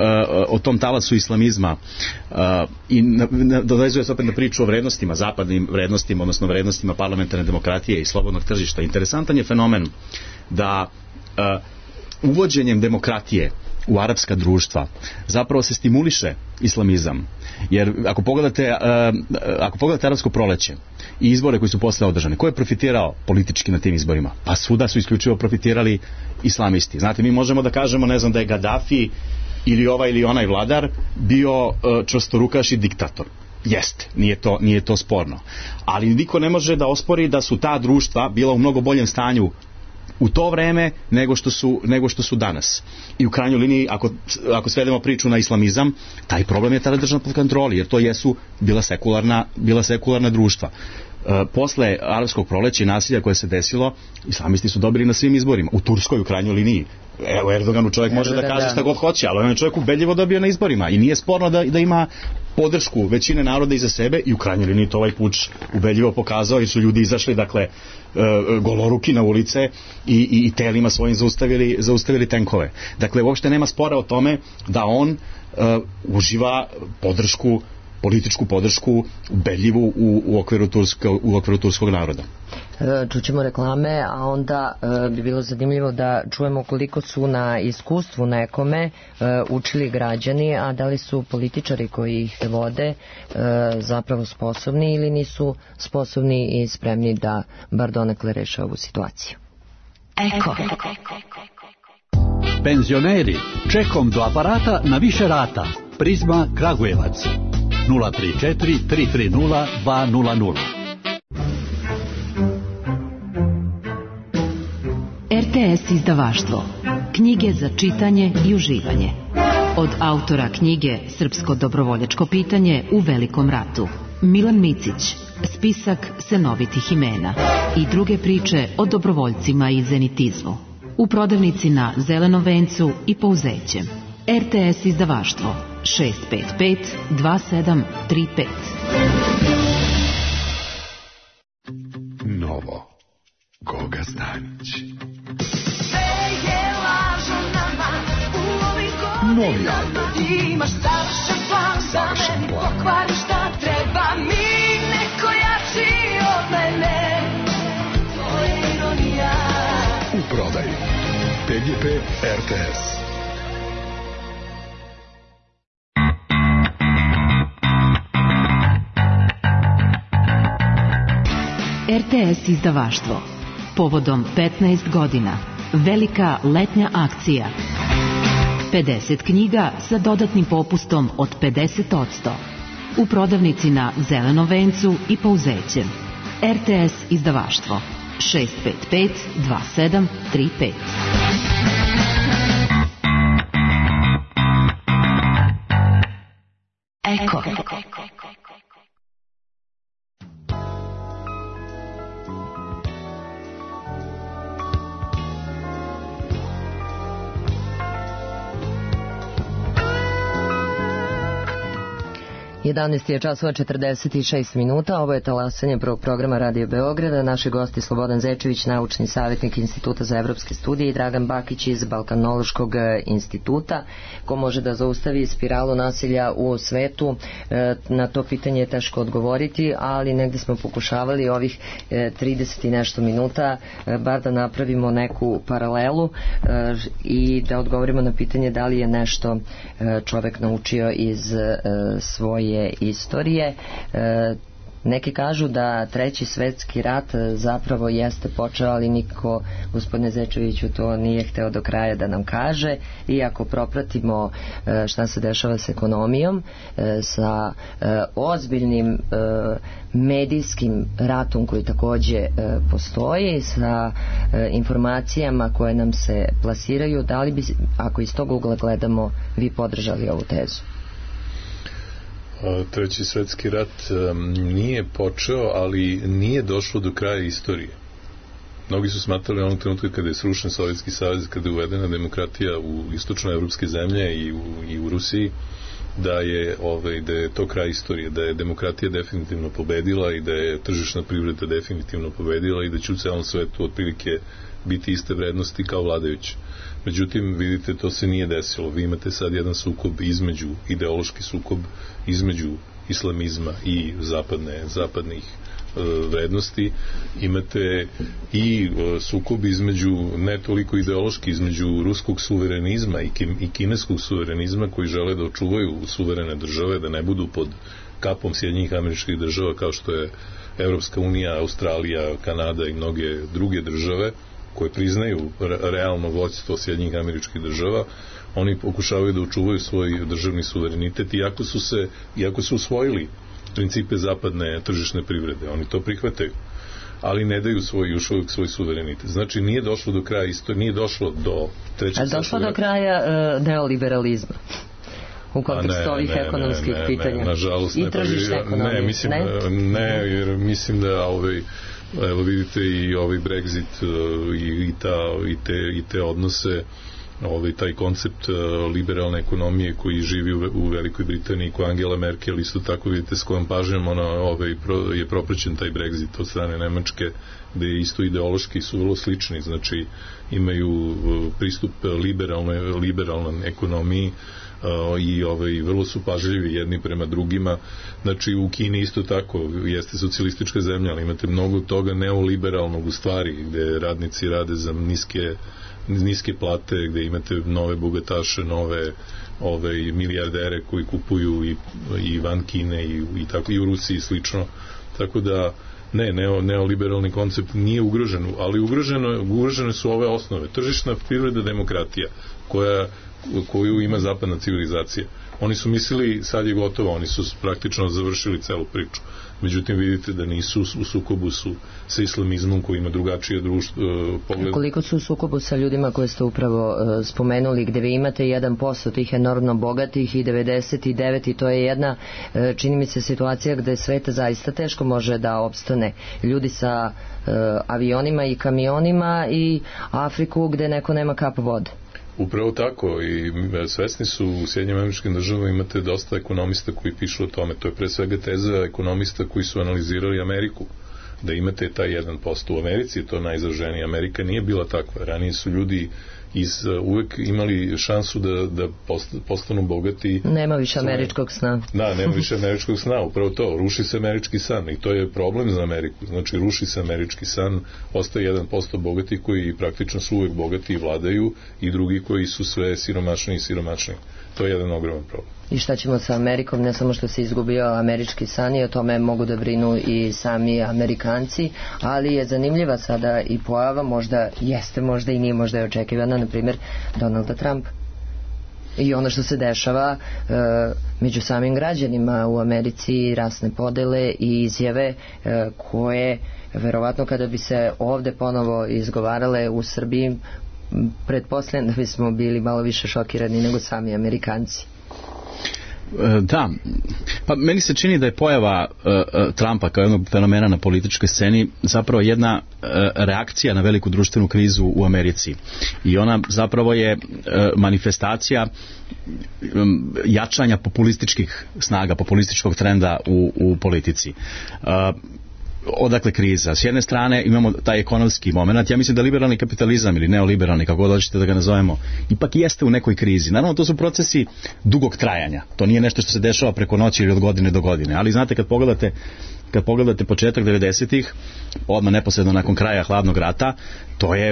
o tom talasu islamizma uh, i dovezuje se opet na priču o vrednostima, zapadnim vrednostima, odnosno vrednostima parlamentarne demokratije i slobodnog tržišta. Interesantan je fenomen da uh, uvođenjem demokratije u arapska društva zapravo se stimuliše islamizam. Jer ako pogledate, uh, ako pogledate arapsko proleće i izbore koji su posle održani, ko je profitirao politički na tim izborima? Pa svuda su isključivo profitirali islamisti. Znate, mi možemo da kažemo, ne znam, da je Gaddafi ili ovaj ili onaj vladar bio uh, čvrstorukaš i diktator. Jeste, nije to, nije to sporno. Ali niko ne može da ospori da su ta društva bila u mnogo boljem stanju u to vreme nego što su, nego što su danas. I u krajnjoj liniji, ako, ako svedemo priču na islamizam, taj problem je tada držan pod kontroli, jer to jesu bila sekularna, bila sekularna društva. E, posle arapskog proleća i nasilja koje se desilo, islamisti su dobili na svim izborima. U Turskoj u krajnjoj liniji. Evo, Erdoganu čovjek može da kaže šta god hoće, ali on je čovjek ubedljivo dobio na izborima i nije sporno da, da ima podršku većine naroda iza sebe i u krajnjoj liniji to ovaj puč ubedljivo pokazao jer su ljudi izašli, dakle, e, goloruki na ulice i, i, i telima svojim zaustavili, zaustavili tenkove. Dakle, uopšte nema spora o tome da on e, uživa podršku političku podršku ubedljivu u, u, okviru tursko, u okviru turskog naroda. Čućemo reklame, a onda e, bi bilo zanimljivo da čujemo koliko su na iskustvu nekome e, učili građani, a da li su političari koji ih vode e, zapravo sposobni ili nisu sposobni i spremni da bar donekle reše ovu situaciju. Eko. Penzioneri, čekom do aparata na više rata. Prizma Kragujevac nula tri četiri tri tri nula dva nula nula. R T S izdavaštvo. Knjige za čitanje i uživanje. Od autora knjige Srpsko dobrovoljačko pitanje u Velikom ratu. Milan Micić, spisak senovitih imena i druge priče o dobrovoljcima i zenitizmu. U prodavnici na Zelenom vencu i Pouzećem. R T S izdavaštvo šest pet pet dva sedam tri pet. Novo. Goga Stanić. Novi album. Imaš savršen plan, savršen plan. Pokvari šta treba mi, neko jači od mene. To je ironija. U prodaju. P G P R T S. R T S izdavaštvo. Povodom petnaest godina. Velika letnja akcija. pedeset knjiga sa dodatnim popustom od pedeset posto. U prodavnici na Zelenom vencu i Pouzećem. R T S izdavaštvo šest pet pet dva sedam tri pet. Eko. jedanaest je časova četrdeset šest minuta, ovo je talasanje prvog programa Radio Beograda. Naši gosti Slobodan Zečević, naučni savjetnik Instituta za evropske studije, i Dragan Bakić iz Balkanološkog instituta. Ko može da zaustavi spiralu nasilja u svetu? Na to pitanje je teško odgovoriti, ali negdje smo pokušavali ovih trideset i nešto minuta bar da napravimo neku paralelu i da odgovorimo na pitanje da li je nešto čovek naučio iz svoje istorije. E, neki kažu da treći svetski rat zapravo jeste počeo, ali niko, gospodine Zečeviću, to nije hteo do kraja da nam kaže. I ako propratimo e, šta se dešava s ekonomijom, e, sa e, ozbiljnim e, medijskim ratom koji takođe e, postoji, sa e, informacijama koje nam se plasiraju, da li bi, ako iz tog ugla gledamo, vi podržali ovu tezu? Treći svetski rat nije počeo, ali nije došlo do kraja istorije. Mnogi su smatrali onog trenutka kada je srušen Sovjetski savez, kada je uvedena demokratija u istočnoevropske zemlje i u, i u Rusiji, da je, ovaj, da je to kraj istorije, da je demokratija definitivno pobedila i da je tržišna privreda definitivno pobedila i da će u celom svetu otprilike biti iste vrednosti kao vladajuće. Međutim, vidite, to se nije desilo. Vi imate sad jedan sukob između, ideološki sukob između islamizma i zapadne, zapadnih e, vrednosti. Imate i e, sukob između, ne toliko ideološki, između ruskog suverenizma i, kim, i kineskog suverenizma koji žele da očuvaju suverene države, da ne budu pod kapom Sjedinjenih Američkih Država kao što je Evropska unija, Australija, Kanada i mnoge druge države koje priznaju realno vođstvo Sjedinjenih Američkih Država. Oni pokušavaju da očuvaju svoj državni suverenitet, iako su se, iako su usvojili principe zapadne tržišne privrede. Oni to prihvataju, ali ne daju svoj, još uvijek svoj suverenitet. Znači, nije došlo do kraja istorije, nije došlo do trećeg svjetskog rata. Došlo do kraja uh, neoliberalizma u kontekstu ovih ne, ekonomskih ne, ne, pitanja. Ne, nažalost, i tržišne ekonomije. Ne, mislim, ne? ne, jer mislim da ovaj, evo vidite i ovaj Brexit i, i, ta, i, te, i te odnose, ovaj, taj koncept liberalne ekonomije koji živi u, u Velikoj Britaniji, koja Angela Merkel, isto tako vidite s kojom pažnjom ona, ovaj, pro, je propraćen taj Brexit od strane Nemačke, gde je isto ideološki su vrlo slični, znači imaju pristup liberalnoj, liberalnoj ekonomiji, i ovaj, vrlo su pažljivi jedni prema drugima. Znači u Kini isto tako, jeste socijalistička zemlja, ali imate mnogo toga neoliberalnog u stvari, gde radnici rade za niske niske plate, gde imate nove bogataše, nove ove milijardere koji kupuju i, i van Kine i, i tako i u Rusiji slično. Tako da ne, neo, neoliberalni koncept nije ugrožen, ali ugroženo, ugrožene su ove osnove. Tržišna privreda, demokratija, koja, koju ima zapadna civilizacija. Oni su mislili sad je gotovo, oni su praktično završili celu priču. Međutim, vidite da nisu u sukobu su sa islamizmom koji ima drugačije društvo, uh, pogled. Koliko su u sukobu sa ljudima koje ste upravo uh, spomenuli, gde vi imate jedan posto tih enormno bogatih i devedeset devet i to je jedna, uh, čini mi se, situacija gde sveta zaista teško može da opstane. Ljudi sa uh, avionima i kamionima i Afriku gde neko nema kap vode. Upravo tako i svesni su u Sjedinjenim Američkim Državama imate dosta ekonomista koji pišu o tome. To je pre svega teza ekonomista koji su analizirali Ameriku. Da imate taj jedan posto u Americi, to najizraženije. Amerika nije bila takva. Ranije su ljudi iz, uvek imali šansu da, da postanu bogati. Nema više američkog sna. Da, nema više američkog sna, upravo to. Ruši se američki san i to je problem za Ameriku. Znači, ruši se američki san, ostaje jedan posto bogati koji praktično su uvek bogati i vladaju i drugi koji su sve siromašniji i siromašniji. To je jedan ogroman problem. I šta ćemo sa Amerikom, ne samo što se izgubio američki san i o tome mogu da brinu i sami Amerikanci, ali je zanimljiva sada i pojava, možda jeste, možda i nije, možda je očekivana, na primjer Donalda Trumpa. I ono što se dešava e, među samim građanima u Americi, rasne podele i izjave e, koje verovatno kada bi se ovde ponovo izgovarale u Srbiji, pretpostavljam da bismo bili malo više šokirani nego sami Amerikanci. Da, pa meni se čini da je pojava uh, Trumpa kao jednog fenomena na političkoj sceni zapravo jedna uh, reakcija na veliku društvenu krizu u Americi i ona zapravo je uh, manifestacija um, jačanja populističkih snaga, populističkog trenda u, u politici. Uh, odakle kriza? S jedne strane imamo taj ekonomski moment. Ja mislim da liberalni kapitalizam ili neoliberalni, kako god hoćete da ga nazovemo, ipak jeste u nekoj krizi. Naravno, to su procesi dugog trajanja. To nije nešto što se dešava preko noći ili od godine do godine. Ali znate, kad pogledate kad pogledate početak devedesetih, odmah neposredno nakon kraja hladnog rata, to je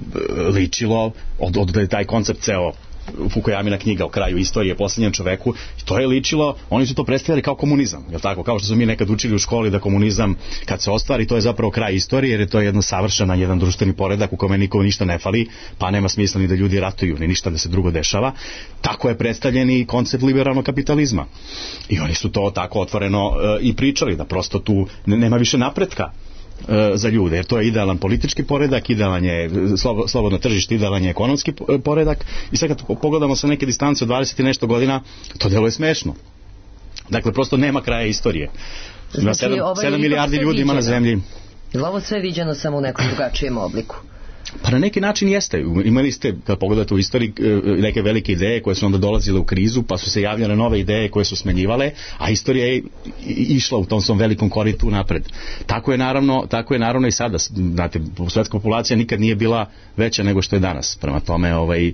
ličilo od, od taj koncept ceo Fukuyamina knjiga o kraju istorije, posljednjem čoveku, i to je ličilo, oni su to predstavljali kao komunizam, je li tako? Kao što smo mi nekad učili u školi da komunizam kad se ostvari, to je zapravo kraj istorije, jer je to jedno savršena, jedan društveni poredak u kome niko ništa ne fali, pa nema smisla ni da ljudi ratuju, ni ništa da se drugo dešava. Tako je predstavljen i koncept liberalnog kapitalizma. I oni su to tako otvoreno uh, i pričali, da prosto tu nema više napretka za ljude, jer to je idealan politički poredak, idealan je slobodno tržište, idealan je ekonomski poredak i sad kad pogledamo sa neke distance od dvadeset i nešto godina, to deluje smešno. Dakle, prosto nema kraja istorije. Ima Znači, sedam milijardi ljudi ima na zemlji. Je li ovo sve viđeno samo u nekom drugačijem obliku? Pa na neki način jeste. Imali ste, kad pogledate u istoriji, neke velike ideje koje su onda dolazile u krizu, pa su se javljale nove ideje koje su smenjivale, a istorija je išla u tom svom velikom koritu napred. Tako je naravno, tako je naravno i sada. Znate, svetska populacija nikad nije bila veća nego što je danas. Prema tome, ovaj,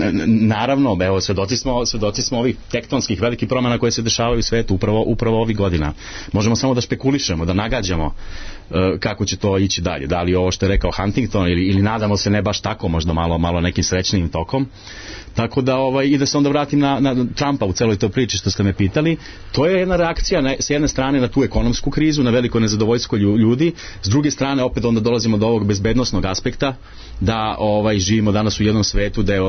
naravno, evo, svedoci smo, svedoci smo ovih tektonskih velikih promjena koje se dešavaju u svetu upravo, upravo ovih godina. Možemo samo da špekulišemo, da nagađamo kako će to ići dalje. Da li ovo što je rekao Huntington ili, ili nadamo se ne baš tako, možda malo, malo nekim srećnim tokom. Tako da, ovaj, i da se onda vratim na, na Trumpa u celoj toj priči što ste me pitali, to je jedna reakcija na, s jedne strane na tu ekonomsku krizu, na veliko nezadovoljstvo ljudi, s druge strane opet onda dolazimo do ovog bezbednosnog aspekta, da ovaj, živimo danas u jednom svetu da je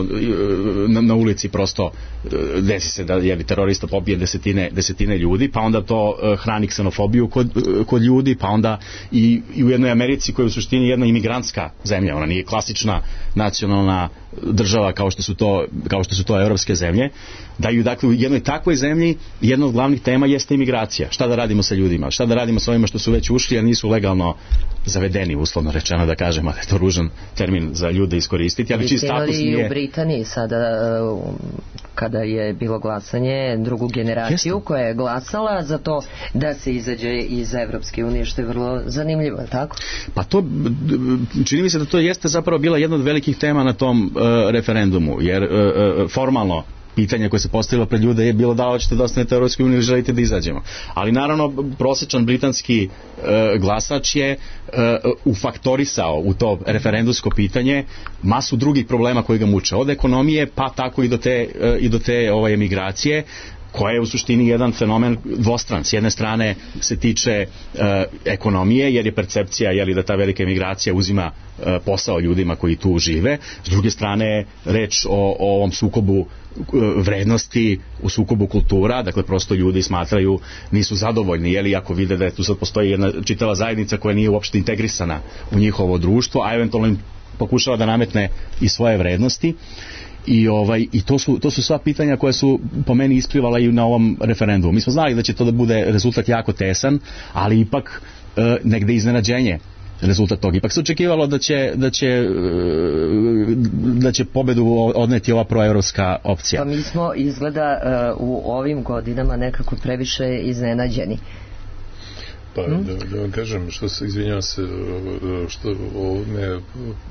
na, na ulici prosto desi se da je terorista pobije desetine, desetine ljudi, pa onda to hrani ksenofobiju kod, kod ljudi, pa onda i, i u jednoj Americi koja je u suštini jedna imigrantska zemlja, ona nije klasična nacionalna država kao što su to, kao što su to evropske zemlje, da ju dakle u jednoj takvoj zemlji jedna od glavnih tema jeste imigracija. Šta da radimo sa ljudima? Šta da radimo sa ovima što su već ušli, a nisu legalno zavedeni, uslovno rečeno da kažem, ali je to ružan termin za ljude iskoristiti, ali čist status nije. I u Britaniji sada kada je bilo glasanje, drugu generaciju jeste, koja je glasala za to da se izađe iz Evropske unije, što je vrlo zanimljivo, tako? Pa to, čini mi se da to jeste zapravo bila jedna od velikih tema na tom uh, referendumu, jer uh, formalno pitanja koje se postavilo pred ljude je bilo da li hoćete da ostanete u Europskoj uniji ili želite da izađemo. Ali naravno prosječan britanski e, glasač je e, ufaktorisao u to referendumsko pitanje masu drugih problema koji ga muče. Od ekonomije pa tako i do te, e, i do te ovaj, emigracije, koja je u suštini jedan fenomen dvostran. S jedne strane se tiče e, ekonomije, jer je percepcija jeli, da ta velika emigracija uzima e, posao ljudima koji tu žive. S druge strane je reč o, o ovom sukobu e, vrednosti, u sukobu kultura, dakle prosto ljudi smatraju, nisu zadovoljni, jeli, ako vide da je tu sad postoji jedna čitava zajednica koja nije uopšte integrisana u njihovo društvo, a eventualno im pokušava da nametne i svoje vrednosti. I, ovaj, i to, su, to su sva pitanja koja su po meni isplivala i na ovom referendumu. Mi smo znali da će to da bude rezultat jako tesan, ali ipak e, negde iznenađenje rezultat toga. Ipak se očekivalo da će, da će, e, da će pobedu odneti ova proevropska opcija. Pa mi smo izgleda e, u ovim godinama nekako previše iznenađeni. Pa da, da vam kažem, što se, izvinjavam se, što ovo me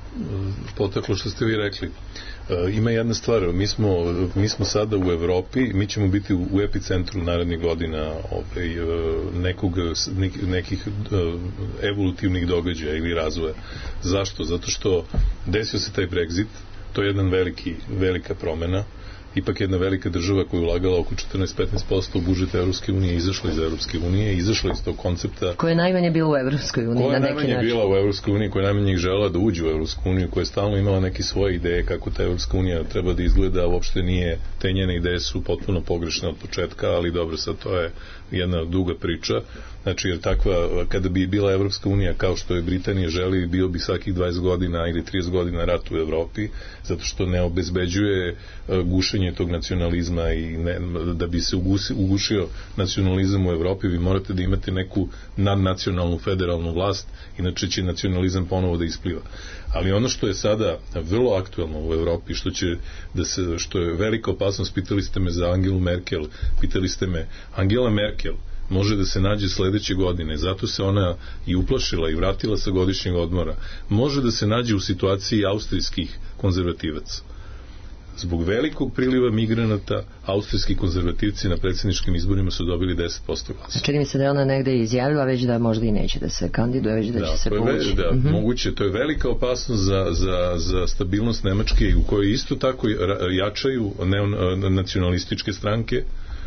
poteklo što ste vi rekli. Ima jedna stvar, mi smo, mi smo sada u Evropi, mi ćemo biti u, u epicentru narednih godina ovaj, nekog, nekih evolutivnih događaja ili razvoja. Zašto? Zato što desio se taj Brexit, to je jedan veliki, velika promena. Ipak jedna velika država koja je ulagala oko četrnaest do petnaest posto u budžet Evropske unije, izašla iz Evropske unije, izašla iz tog koncepta. Koja je najmanje bila u Evropskoj uniji, koja na neki način. Koja je najmanje bila u Evropskoj uniji, koja je najmanje želela da uđe u Evropsku uniju, koja je stalno imala neke svoje ideje kako ta Evropska unija treba da izgleda, uopšte nije, te njene ideje su potpuno pogrešne od početka, ali dobro, sad to je jedna duga priča. Znači, jer takva, kada bi bila Evropska unija kao što je Britanija želi, bio bi svakih dvadeset godina ili trideset godina rat u Evropi, zato što ne obezbeđuje gušenje tog nacionalizma i ne, da bi se ugusi, ugušio nacionalizam u Evropi, vi morate da imate neku nadnacionalnu federalnu vlast, inače će nacionalizam ponovo da ispliva. Ali ono što je sada vrlo aktuelno u Evropi, što će da se, što je velika opasnost, pitali ste me za Angelu Merkel, pitali ste me, Angela Merkel može da se nađe sledeće godine, zato se ona i uplašila i vratila sa godišnjeg odmora, može da se nađe u situaciji austrijskih konzervativaca. Zbog velikog priliva migranata, austrijski konzervativci na predsjedničkim izborima su dobili deset posto glasa. Čini mi se da je ona negde izjavila već da možda i neće da se kandiduje, već da, da će se povući. Da, mm-hmm. moguće, to je velika opasnost za, za, za stabilnost Nemačke, u kojoj isto tako jačaju neonacionalističke stranke,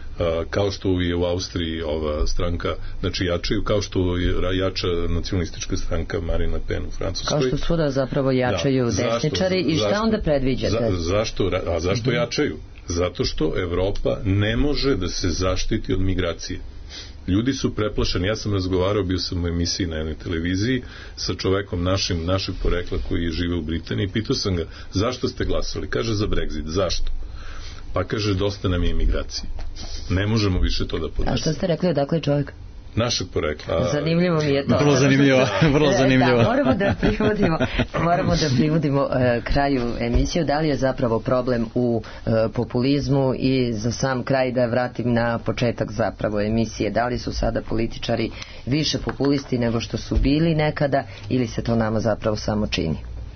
kao što je u Austriji ova stranka, znači jačaju, kao što je jača nacionalistička stranka Marine Le Pen u Francuskoj. Kao što svuda zapravo jačaju da, desničari zašto, i šta zašto, onda predviđate? Za, zašto, a zašto mm-hmm. jačaju? Zato što Evropa ne može da se zaštiti od migracije. Ljudi su preplašeni. Ja sam razgovarao, bio sam u emisiji na jednoj televiziji sa čovekom našim, našeg porekla koji žive u Britaniji. Pitao sam ga, zašto ste glasali? Kaže, za Brexit. Zašto? Pa kaže, dosta nam je imigracije. Ne možemo više to da podnesemo. A što ste rekli, odakle je čovjek? Našeg porekla. Zanimljivo mi je to. Vrlo zanimljivo. Vrlo zanimljivo. Da, moramo da privodimo, moramo da privodimo uh, kraju emisiju. Da li je zapravo problem u uh, populizmu i za sam kraj da vratim na početak zapravo emisije. Da li su sada političari više populisti nego što su bili nekada ili se to nama zapravo samo čini?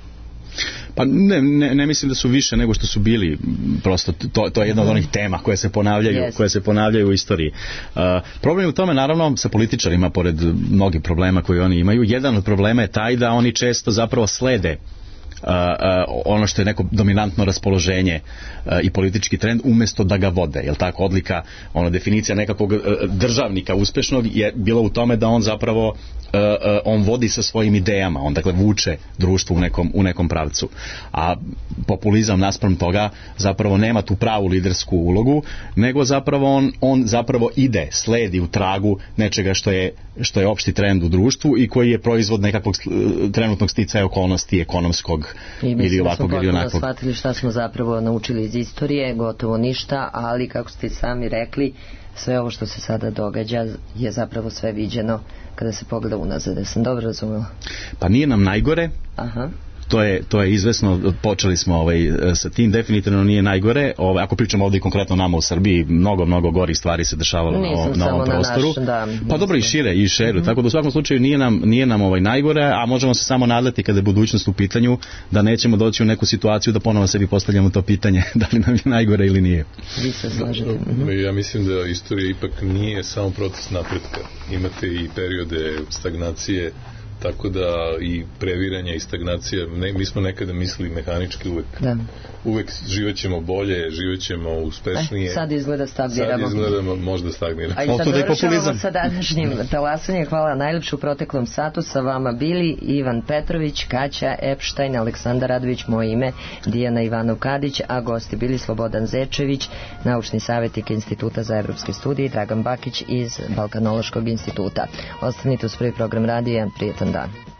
Pa ne, ne, ne mislim da su više nego što su bili, prosto to, to je jedna od onih tema koje se ponavljaju, yes. koje se ponavljaju u istoriji. Uh, problem je u tome naravno sa političarima, pored mnogih problema koje oni imaju, jedan od problema je taj da oni često zapravo slede Uh, uh, ono što je neko dominantno raspoloženje uh, i politički trend umjesto da ga vode, jel tako, odlika, ono, definicija nekakvog uh, državnika uspešnog je bila u tome da on zapravo uh, uh, on vodi sa svojim idejama, on dakle vuče društvo u nekom, u nekom pravcu, a populizam naspram toga zapravo nema tu pravu lidersku ulogu, nego zapravo on, on zapravo ide, sledi u tragu nečega što je, što je opšti trend u društvu i koji je proizvod nekakvog uh, trenutnog sticaja okolnosti ekonomskog i ili ovakvog ili onakvog. I mislim da smo shvatili šta smo zapravo naučili iz istorije, gotovo ništa, ali kako ste sami rekli, sve ovo što se sada događa je zapravo sve viđeno kada se pogleda unazad. Da sam dobro razumela? Pa nije nam najgore. Aha. to je, to je izvesno, počeli smo ovaj, sa tim, definitivno nije najgore, ovaj, ako pričamo ovdje konkretno nama u Srbiji, mnogo, mnogo gorih stvari se dešavalo Nisam na, na ovom na prostoru. naš, da, pa dobro i šire, i šeru, mm-hmm. tako da u svakom slučaju nije nam, nije nam ovaj najgore, a možemo se samo nadati kada je budućnost u pitanju, da nećemo doći u neku situaciju da ponovo sebi postavljamo to pitanje da li nam je najgore ili nije. Vi se slažete. Mm-hmm. Ja mislim da istorija ipak nije samo proces napretka. Imate i periode stagnacije, tako da i previranja i stagnacija, ne, mi smo nekada mislili mehanički uvek. Da. Uvek živećemo bolje, živećemo uspešnije. E, sad izgleda stagniramo. Sad izgleda možda stagniramo. A i sad završavamo sa današnjim talasanjem. Hvala najljepše u proteklom satu. Sa vama bili Ivan Petrović, Kaća Epštajn, Aleksandar Radović, moje ime Dijana Ivanov-Kadić, a gosti bili Slobodan Zečević, naučni savjetnik Instituta za evropske studije, i Dragan Bakić iz Balkanološkog instituta. Ostanite uz prvi program radija. Prijetan dan.